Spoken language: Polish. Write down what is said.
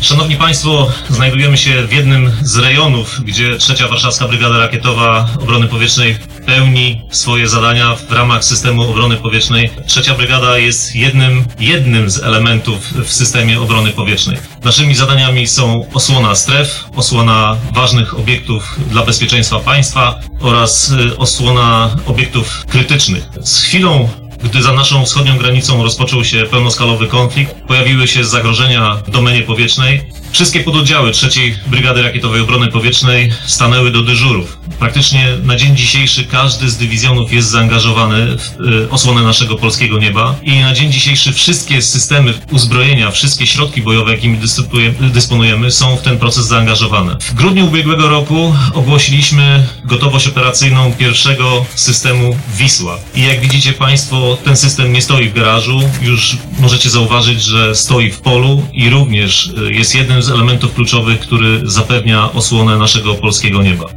Szanowni Państwo, znajdujemy się w jednym z rejonów, gdzie Trzecia Warszawska Brygada Rakietowa Obrony Powietrznej pełni swoje zadania w ramach systemu obrony powietrznej. Trzecia Brygada jest jednym z elementów w systemie obrony powietrznej. Naszymi zadaniami są osłona stref, osłona ważnych obiektów dla bezpieczeństwa państwa oraz osłona obiektów krytycznych. Z chwilą, gdy za naszą wschodnią granicą rozpoczął się pełnoskalowy konflikt, pojawiły się zagrożenia w domenie powietrznej. Wszystkie pododdziały III Brygady Rakietowej Obrony Powietrznej stanęły do dyżurów. Praktycznie na dzień dzisiejszy każdy z dywizjonów jest zaangażowany w osłonę naszego polskiego nieba i na dzień dzisiejszy wszystkie systemy uzbrojenia, wszystkie środki bojowe, jakimi dysponujemy, są w ten proces zaangażowane. W grudniu ubiegłego roku ogłosiliśmy gotowość operacyjną pierwszego systemu Wisła. I jak widzicie Państwo, ten system nie stoi w garażu, już możecie zauważyć, że stoi w polu i również jest jednym z elementów kluczowych, który zapewnia osłonę naszego polskiego nieba.